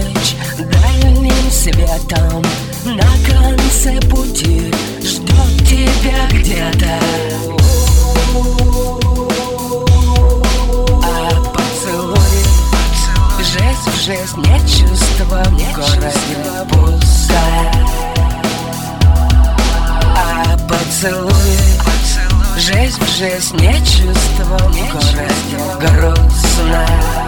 ночь дальним светом на конце пути ждет тебя где-то. А поцелуй жесть в жесть, не чувства в городе пусто. А поцелуй жесть в жесть, не чувства в городе грустно.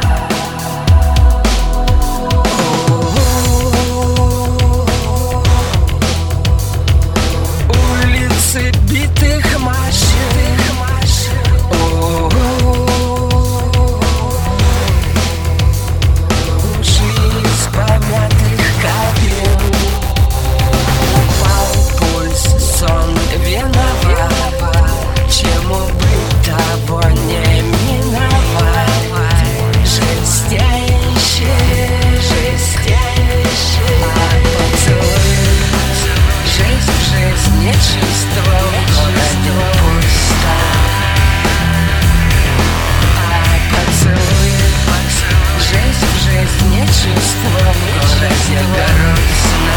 Улицы битых машин, ушли из помятых кабин. Упал пульс, сон виноват, чему быть того не миновать. Жестящий, а поцелуй жесть в жесть, не чувства в городе пусто. А поцелуй жесть в жесть, не чувства в городе грустно.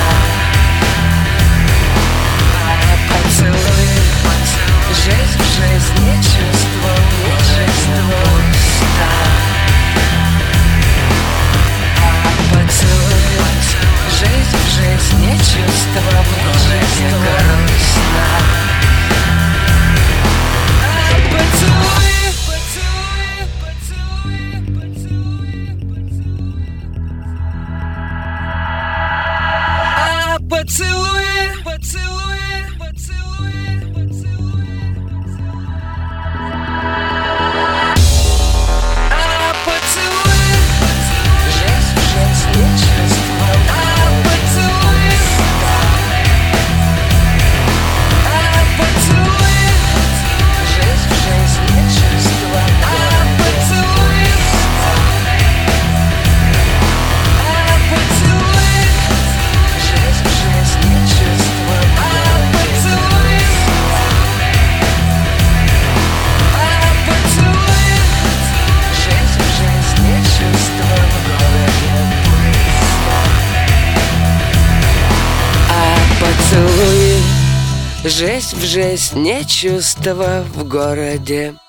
А поцелуй жесть в жесть, не чувства в городе пусто. А поцелуй жесть в жесть, не чувства в городе грустно. А поцелуй, а поцелуй, поцелуй. Жесть в жесть, не чувства в городе.